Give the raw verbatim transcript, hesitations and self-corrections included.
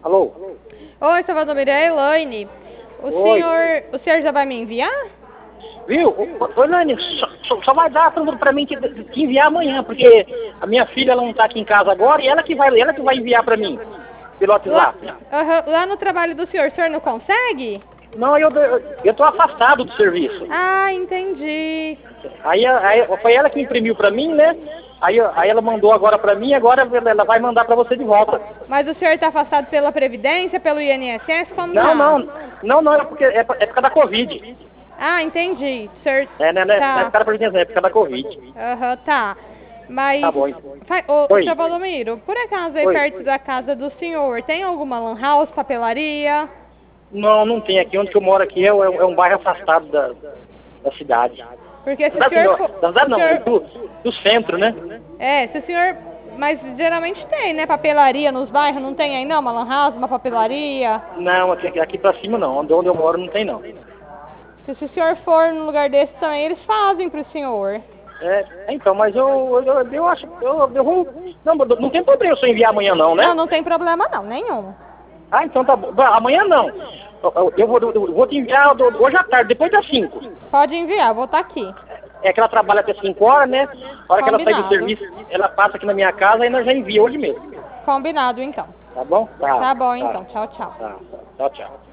Alô? Oi, seu Valdomiro, é a Elaine. O Oi. senhor, o senhor já vai me enviar? Viu? Ô, ô, Elaine, só, só- só vai dar pra, pra mim que, que enviar amanhã, porque a minha filha ela não tá aqui em casa agora e ela que vai, ela que vai enviar pra mim, pelo Lá, WhatsApp. aham, lá no trabalho do senhor, o senhor não consegue? Não, eu, eu, eu tô afastado do serviço. Ah, entendi. Aí, aí foi ela que imprimiu pra mim, né? Aí, aí ela mandou agora pra mim, agora ela vai mandar pra você de volta. Mas o senhor está afastado pela Previdência, pelo I N S S, como Não, tá? não, não, não, é porque é, por- é por causa da Covid. Ah, entendi. O senhor É, né, né? Não é por tá. causa da Previdência, é por causa da Covid. Aham, tá. Mas, Tá bom, então. fa- ô, Oi. seu Valdomiro, por acaso aí Oi. perto da casa do senhor, tem alguma lan house, papelaria? Não, não tem. Aqui onde que eu moro aqui é, um- é um bairro afastado da, da cidade. Porque se o Da senhor cidade, for... da cidade se o não, senhor- do, do centro, né? É, se o senhor... Mas geralmente tem, né? Papelaria nos bairros, não tem aí não? Uma lan house, uma papelaria? Não, aqui, aqui pra cima não. Onde, onde eu moro não tem não. Se, se o senhor for num lugar desse também, eles fazem pro senhor. É, então, mas eu, eu, eu acho, eu, eu vou, não, não tem problema se eu enviar amanhã não, né? Não, não tem problema não, nenhum. Ah, então tá bom. Bah, amanhã não. Eu, eu- eu vou, eu vou te enviar do- hoje à tarde, depois das cinco. Pode enviar, vou estar aqui. É que ela trabalha até cinco horas, né? A hora que ela sai do Combinado. serviço, ela passa aqui na minha casa e nós já envia hoje mesmo. Combinado então. Tá bom? Tá. Tá bom então, tchau, tchau. Tá. Tchau, tchau.